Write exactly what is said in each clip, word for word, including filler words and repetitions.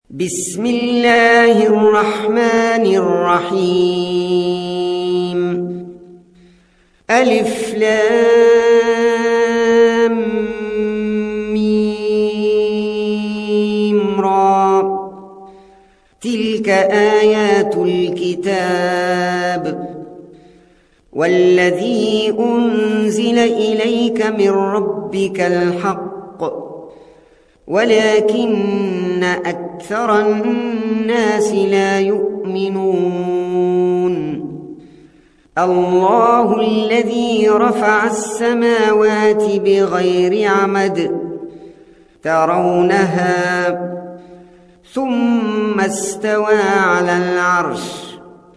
بسم الله الرحمن الرحيم. ألف لام ميم را. تلك آيات الكتاب والذي أنزل إليك من ربك الحق ولكن أكثر الناس لا يؤمنون. الله الذي رفع السماوات بغير عمد ترونها ثم استوى على العرش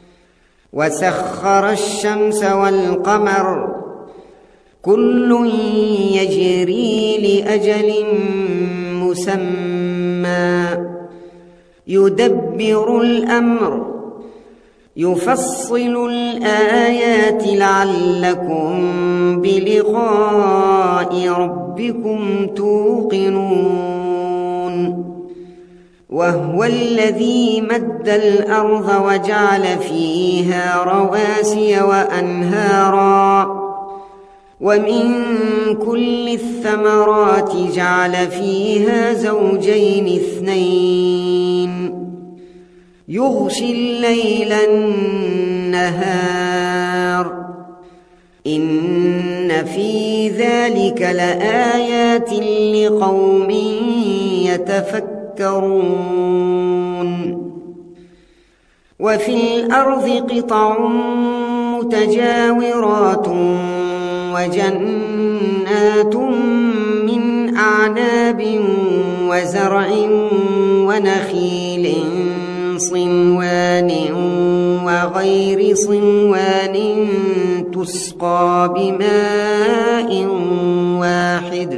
وسخر الشمس والقمر كل يجري لأجل مسمى يدبر الأمر يفصل الآيات لعلكم بلقاء ربكم توقنون. وهو الذي مد الأرض وجعل فيها رواسي وأنهارا ومن كل الثمرات جعل فيها زوجين اثنين يغشي الليل النهار إن في ذلك لآيات لقوم يتفكرون. وفي الأرض قطع متجاورات وجنات من أعناب وزرع ونخيل صنوان وغير صنوان تسقى بماء واحد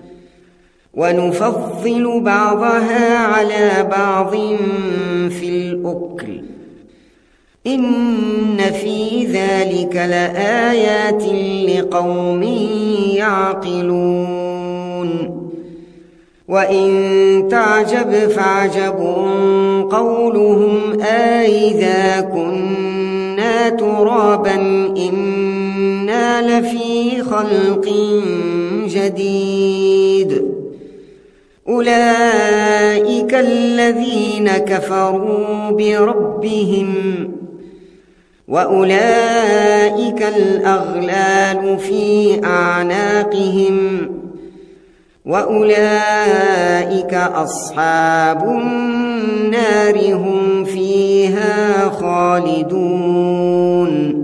ونفضل بعضها على بعض في الأكل إن في ذلك لآيات لقوم يعقلون. وإن تعجب فعجب قولهم أإذا كنا ترابا إنا لفي خلق جديد. أولئك الذين كفروا بربهم وأولئك الأغلال في أعناقهم وأولئك أصحاب النار هم فيها خالدون.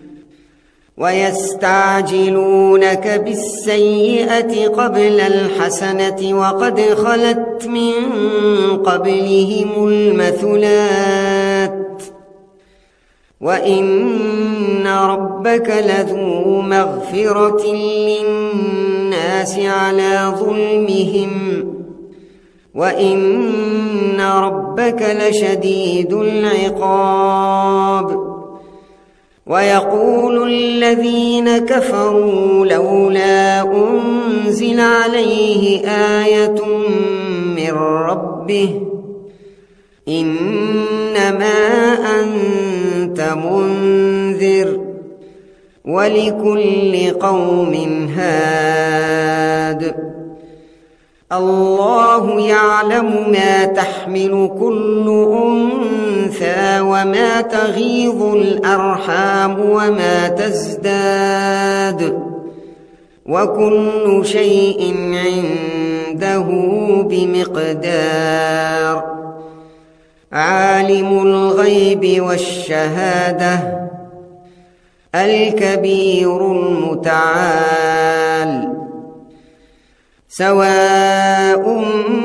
ويستعجلونك بالسيئة قبل الحسنة وقد خلت من قبلهم المثلات وإن ربك لذو مغفرة للناس على ظلمهم وإن ربك لشديد العقاب. ويقول الذين كفروا لولا أنزل عليه آية من ربه إنما أنت منذر ولكل قوم هاد. الله يعلم ما تحمل كل أنثى وما تغيض الأرحام وما تزداد وكل شيء عنده بمقدار. عالم الغيب والشهادة الكبير المتعال. سواء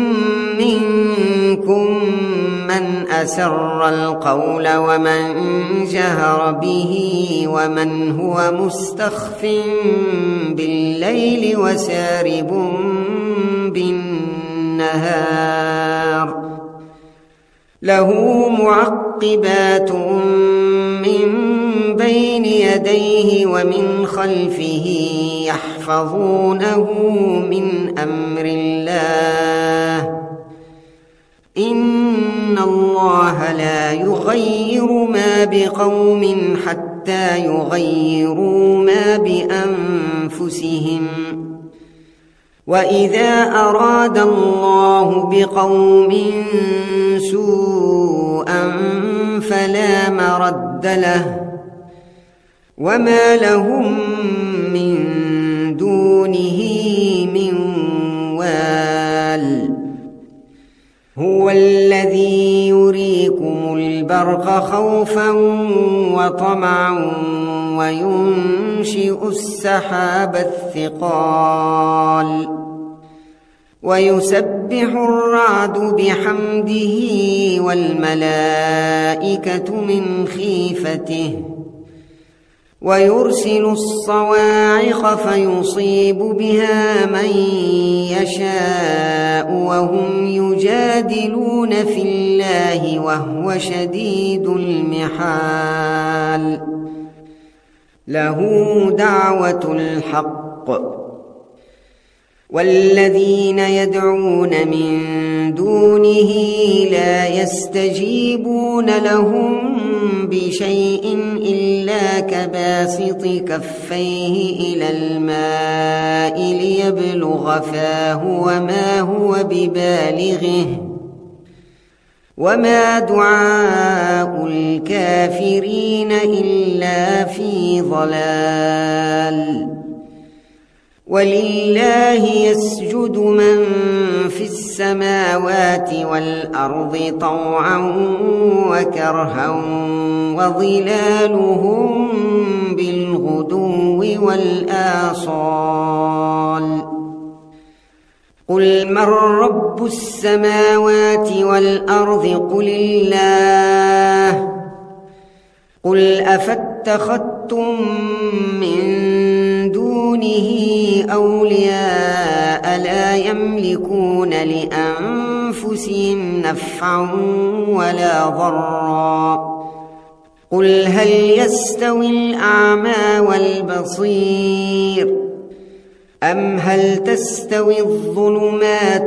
منكم من أسر القول ومن جهر به ومن هو مستخف بالليل وسارب بالنهار له معقبات من بين يديه ومن خلفه يحفظونه من أمر الله إن إن الله لا يغير ما بقوم حتى يغيروا ما بأنفسهم وإذا أراد الله بقوم سوءا فلا مرد له وما لهم من دونه من وال هو الذي يريكم البرق خوفا وطمعا وينشئ السحاب الثقال ويسبح الرعد بحمده والملائكة من خيفته ويرسل الصواعق فيصيب بها من يشاء وهم يجادلون في الله وهو شديد المحال له دعوة الحق والذين يدعون من دونه لا يستجيبون لهم بشيء إلا كباسط كفيه إلى الماء ليبلغ فاه وما هو ببالغه وما دعاء الكافرين إلا في ضلال ولله يسجد من في السماوات والأرض طوعا وكرها وظلالهم بالغدو والآصال قل من رب السماوات والأرض قل الله قل أفاتخذتم من دونه أولياء لا يملكون لأنفسهم نفعا ولا ضرا قل هل يستوي الأعمى والبصير أم هل تستوي الظلمات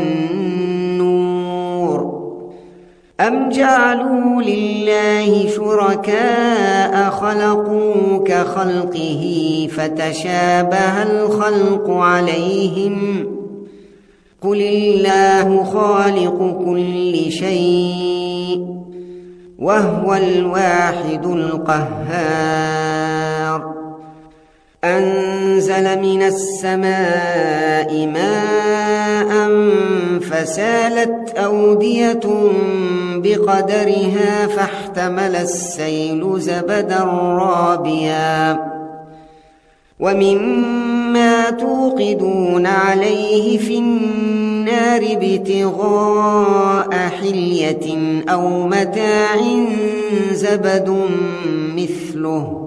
والنور أم جعلوا لله شركاء خلقوا كخلقه فتشابه الخلق عليهم قل الله خالق كل شيء وهو الواحد القهار أنزل من السماء ماء فسالت أودية بقدرها فاحتمل السيل زبدا رابيا ومما توقدون عليه في النار ابتغاء حلية أو متاع زبد مثله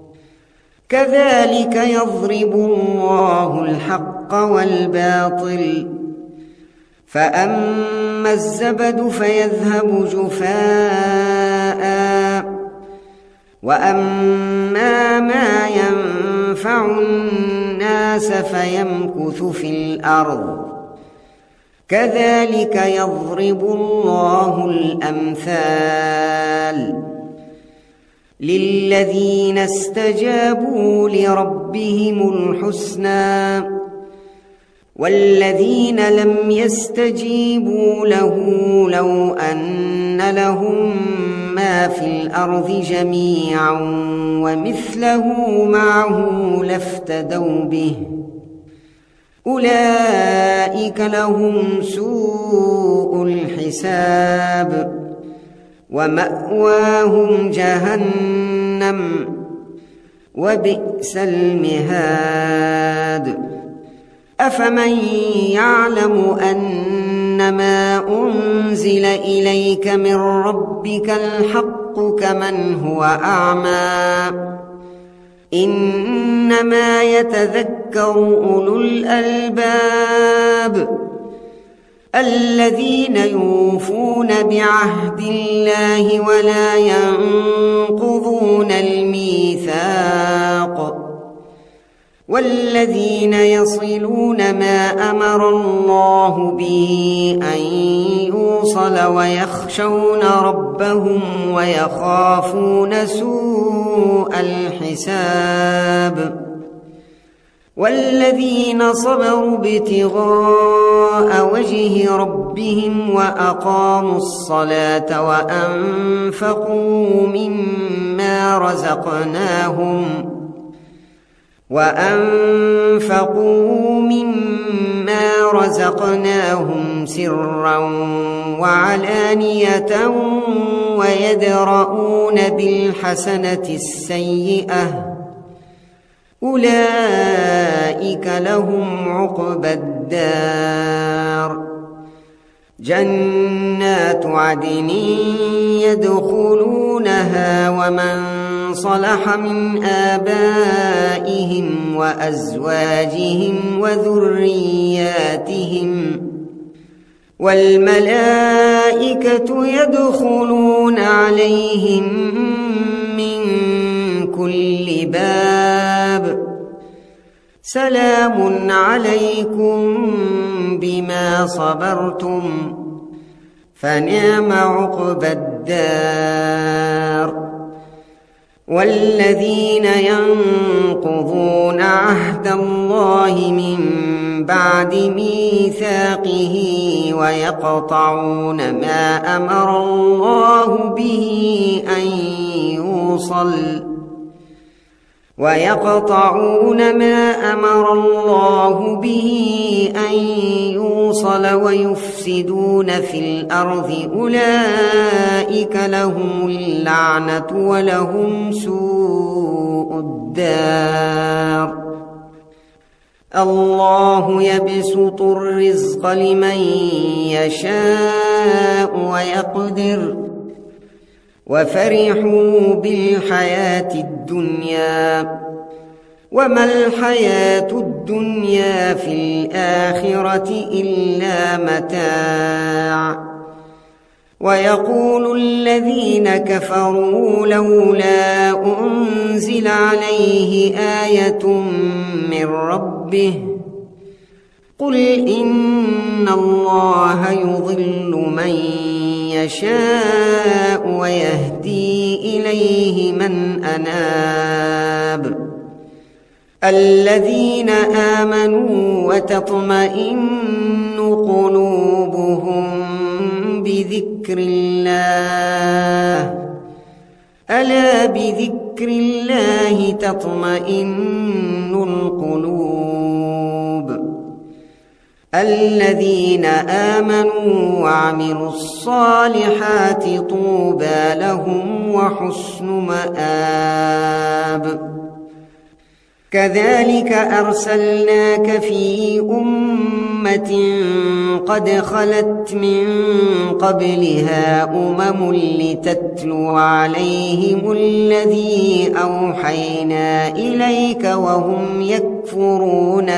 كذلك يضرب الله الحق والباطل فأما الزبد فيذهب جفاء وأما ما ينفع الناس فيمكث في الأرض كذلك يضرب الله الأمثال للذين استجابوا لربهم الحسنى والذين لم يستجيبوا له لو أن لهم ما في الأرض جميعا ومثله معه لافتدوا به أولئك لهم سوء الحساب ومأواهم جهنم وبئس المهاد أفمن يعلم أنما أنزل إليك من ربك الحق كمن هو أعمى إنما يتذكر أولو الألباب الذين يوفون بعهد الله ولا ينقضون الميثاق والذين يصلون ما أمر الله به أن يوصل ويخشون ربهم ويخافون سوء الحساب والذين صبروا ابتغاء وجه ربهم وأقاموا الصلاة وأنفقوا مما رزقناهم وأنفقوا مما رزقناهم سرا وعلانية ويدرؤون بالحسنة السيئة أولئك لهم عقبى الدار جنات عدن يدخلونها ومن صلح من آبائهم وأزواجهم وذرياتهم والملائكة يدخلون عليهم من كل باب سلام عليكم بما صبرتم فنعم عقبى الدار والذين ينقضون عهد الله من بعد ميثاقه ويقطعون ما أمر الله به أن يوصل ويقطعون ما أمر الله به أن يوصل ويفسدون في الأرض أولئك لهم اللعنة ولهم سوء الدار الله يبسط الرزق لمن يشاء ويقدر وفرحوا بالحياة الدنيا وما الحياة الدنيا في الآخرة إلا متاع ويقول الذين كفروا لولا أنزل عليه آية من ربه قل إن الله يضل من يشاء ويهدي إليه من أناب الذين آمنوا وتطمئن قلوبهم بذكر الله ألا بذكر الله تطمئن القلوب الذين آمنوا وعملوا الصالحات طوبى لهم وحسن مآب كذلك أرسلناك في أمة قد خلت من قبلها أمم لتتلو عليهم الذي أوحينا إليك وهم يكفرون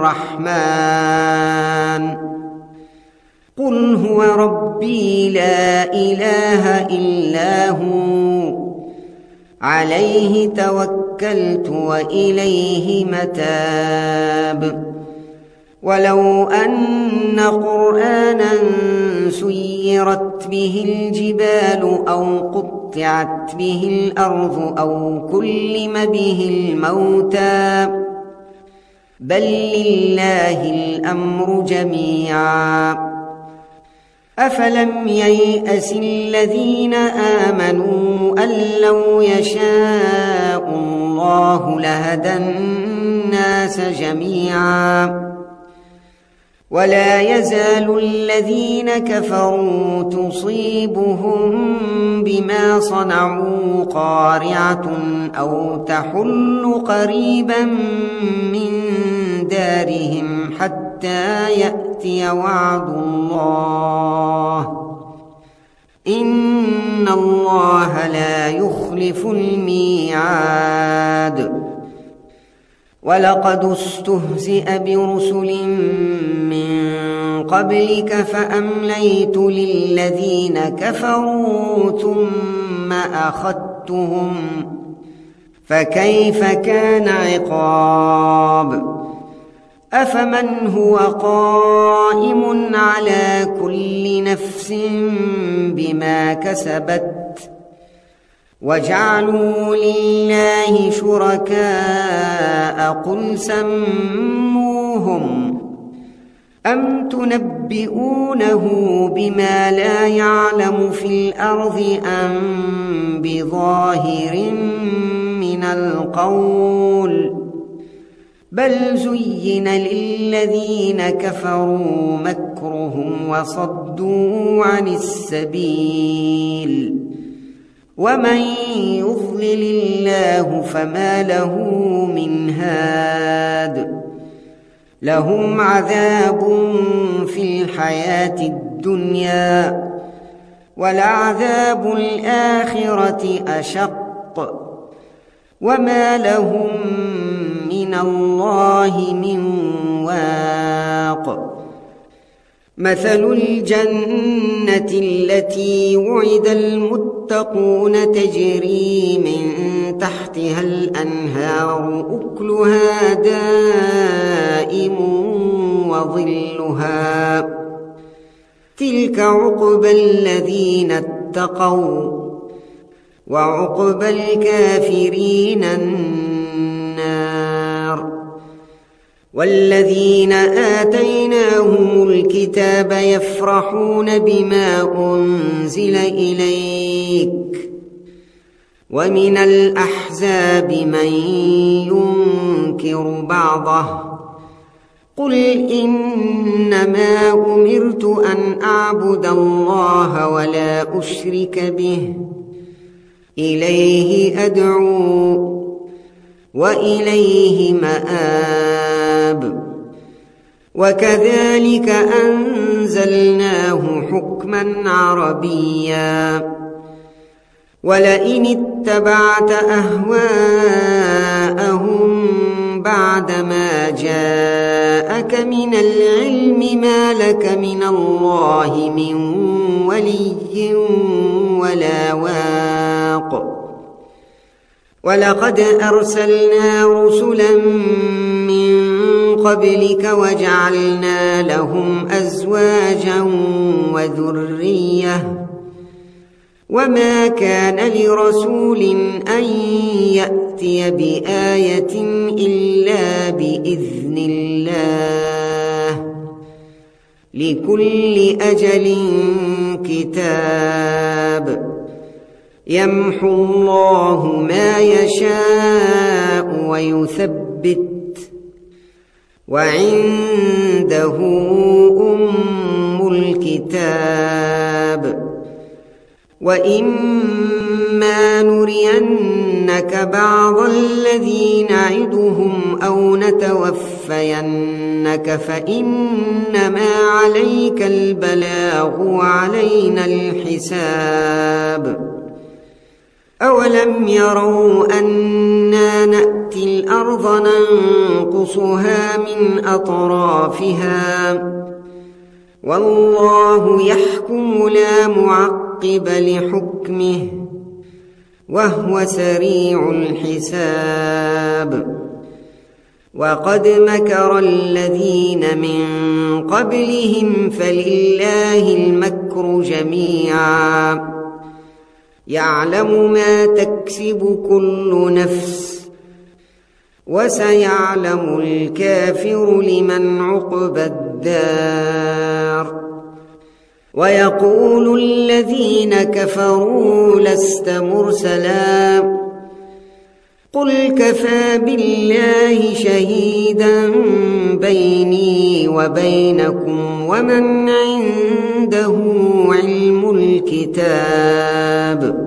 بالرحمن قل هو ربي لا إله إلا هو عليه توكلت وإليه متاب ولو أن قرآنا سيرت به الجبال أو قطعت به الأرض أو كلم به الموتى بل لله الأمر جميعا أفلم ييأس الذين آمنوا أن لو يشاء الله لهدى الناس جميعا ولا يزال الذين كفروا تصيبهم بما صنعوا قارعة أو تحل قريبا من دارهم حتى يأتي وعد الله إن الله لا يخلف الميعاد ولقد استهزئ برسل من قبلك فأمليت للذين كفروا ثم أخذتهم فكيف كان عقاب أفمن هو قائم على كل نفس بما كسبت وجعلوا لله شركاء قل سموهم أم تنبئونه بما لا يعلم في الأرض أم بظاهر من القول بل زين للذين كفروا مكرهم وصدوا عن السبيل ومن يضلل الله فما له من هاد لهم عذاب في الحياة الدنيا ولعذاب الآخرة أشق وما لهم من الله من واق مثل الجنة التي وعد المتقون تجري من تحتها الأنهار أكلها دائم وظلها تلك عقبى الذين اتقوا وعقبى الكافرين النار والذين آتيناهم الكتاب يفرحون بما أنزل إليك ومن الأحزاب من ينكر بعضه قل إنما أمرت أن أعبد الله ولا أشرك به إليه أدعو وإليه مآب وكذلك أنزلناه حكما عربيا ولئن اتبعت أهواءهم بعدما جاءك من العلم ما لك من الله من ولي ولا واق ولقد أرسلنا رسلا من قبلك وجعلنا لهم أزواجا وذرية وما كان لرسول أن يأتي بآية إلا بإذن الله لكل أجل كتاب يمحو الله ما يشاء ويثبت وعنده أم الكتاب وإما نرينك بعض الذي نعدهم أو نتوفينك فإنما عليك البلاغ وعلينا الحساب أولم يروا أنا نأتي الأرض ننقصها من أطرافها والله يحكم لا معقب لحكمه وهو سريع الحساب وقد مكر الذين من قبلهم فلله المكر جميعا يعلم ما تكسب كل نفس وسيعلم الكافر لمن عقبى الدار ويقول الذين كفروا لست مرسلا قل كفى بالله شهيدا بيني وبينكم ومن عنده علم الكتاب